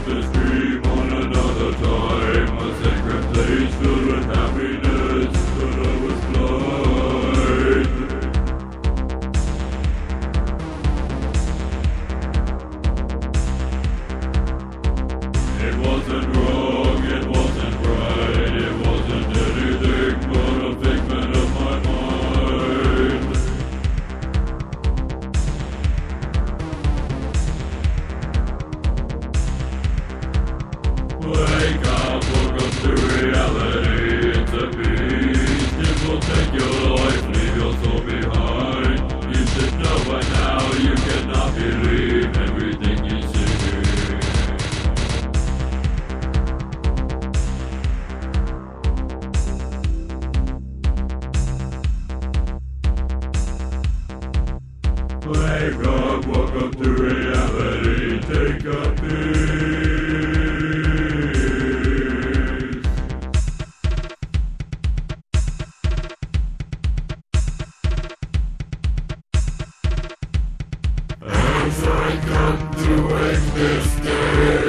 this dream on another time, a sacred place filled with happiness, but I was blind. It wasn't wrong, it wasn't right, it wasn't anything but a figment of my mind. Wake up, welcome to reality, it's a beast. It will take your life, leave your soul behind. You should know by now, you cannot believe everything you see. Wake up, welcome to reality, take a piece. As I come to end this day,